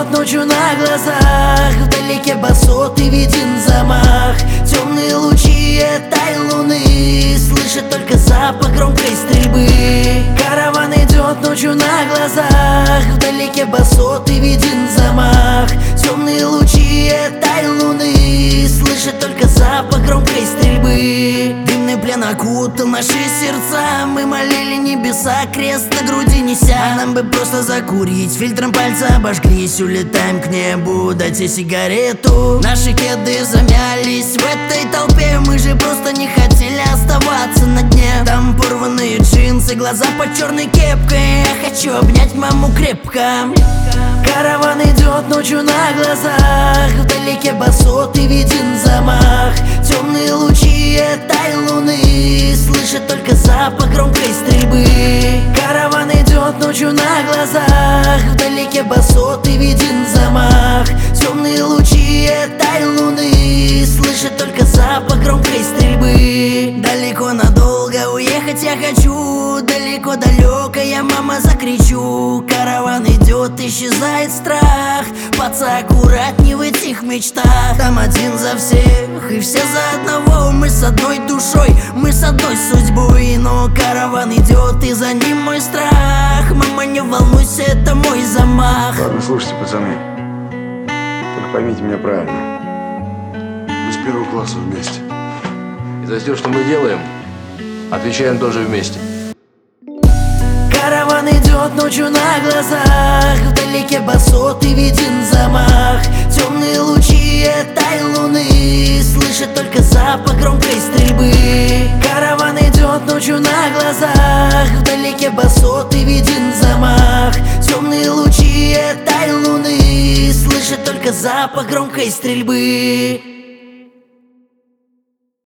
идет ночью на глазах, вдалеке басоты виден замах. Темные лучи этой луны, слышит только запах громкой стрельбы. Караван идет ночью на глазах, вдалеке басоты виден замах. Темные лучи этой луны, слышит только запах громкой стрельбы. Дымный плен окутал наши сердца, мы молили небеса, крест на груди неся. А нам бы просто закурить, фильтром пальца обожглись, улетаем к небу, дайте сигарету. Наши кеды замялись в этой толпе, мы же просто не хотели оставаться на дне. Там порванные джинсы, глаза под черной кепкой, я хочу обнять маму крепко. Караван идет ночью на глазах, вдалеке басоты виден замах. Темные лучи этой луны, слышит только запах громкой стрельбы. Караван идет ночью на глазах, вдалеке басоты виден замах. Темные лучи этой луны, слышит только запах громкой стрельбы. Далеко надолго уехать я хочу, далеко-далеко я, мама, закричу. Караван идет, исчезает страх, паца, аккуратней в этих мечтах. Там один за всех и все за одного, мы с одной душой, мы с одной судьбой. Но караван идет и за ним мой страх, мама, не волнуйся, это мой замах. Ладно, слушайте, пацаны, только поймите меня правильно. Мы с первого класса вместе. И за все, что мы делаем, отвечаем тоже вместе. Караван идет ночью на глазах, вдалеке басоты виден замах. Темные лучи этой луны, слышит только запах громкой стрельбы. Караван идет ночью на глазах, вдалеке басоты виден замах. Темные лучи этой луны, слышит только запах громкой стрельбы.